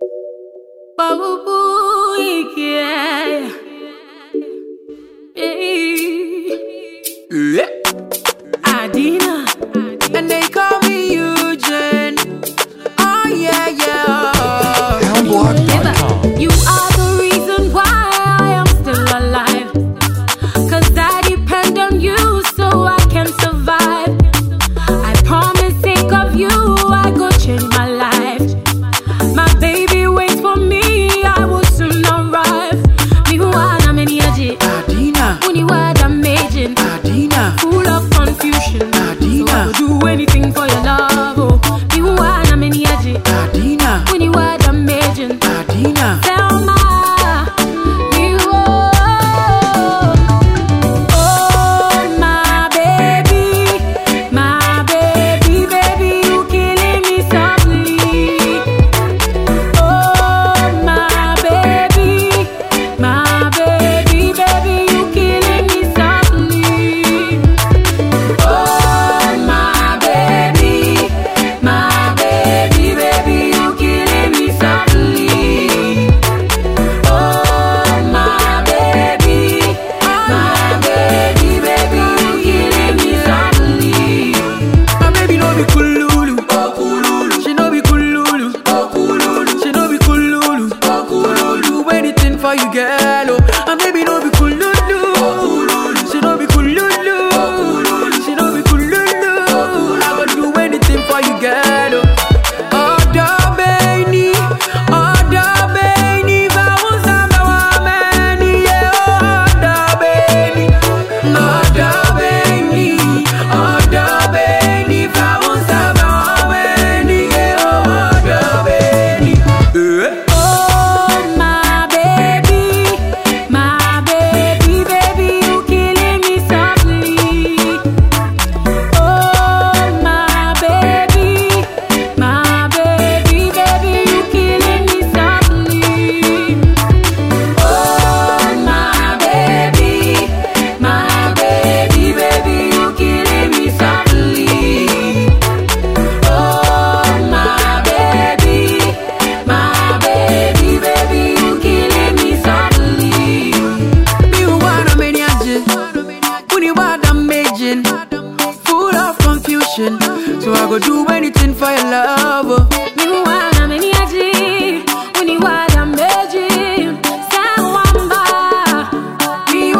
Adina, and they call me Eugene. Oh yeah, yeah. HoundBlog.com. You are the reason why I am still alive. 'Cause I depend on you so I can survive. I promise, think of you, I go change my life. My baby waits for me, I will soon arrive. Me who I'm in Adina, when you are damaging, Adina, full of confusion. Adina, So I will do anything for your love. Oh, me who I'm in Adina, when you are damaging. Adina. Selma, you oh my baby, baby, you killing me softly. Oh my baby, baby, you killing me softly. Oh my baby, baby, you killing me softly. For you, girl, oh, and maybe no be cool, she no be cool, she no be cool, I would do anything for you, girl, oh. Oh, da beni, vamos a la mani, oh, da beni, vamos a la mani, oh, da beni. Full of confusion, so I go do anything for your love. You wanna many aji, when you wanna meji, sawamba, Me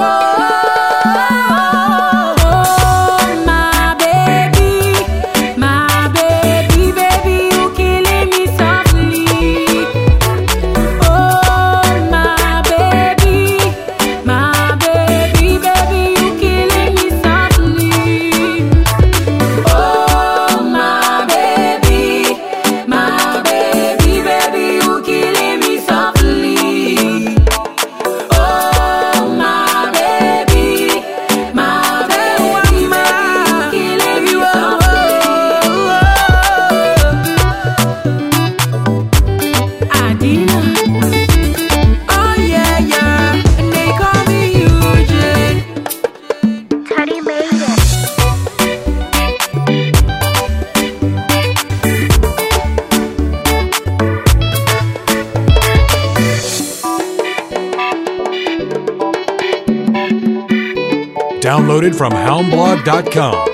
oh my baby, you killing me softly. Oh my baby, you killing me softly. Oh my baby, you killing me softly. Oh my baby, you killing me softly. Adina. oh yeah, yeah, and they call me Eugene. Teddy made it. Downloaded from HoundBlog.com.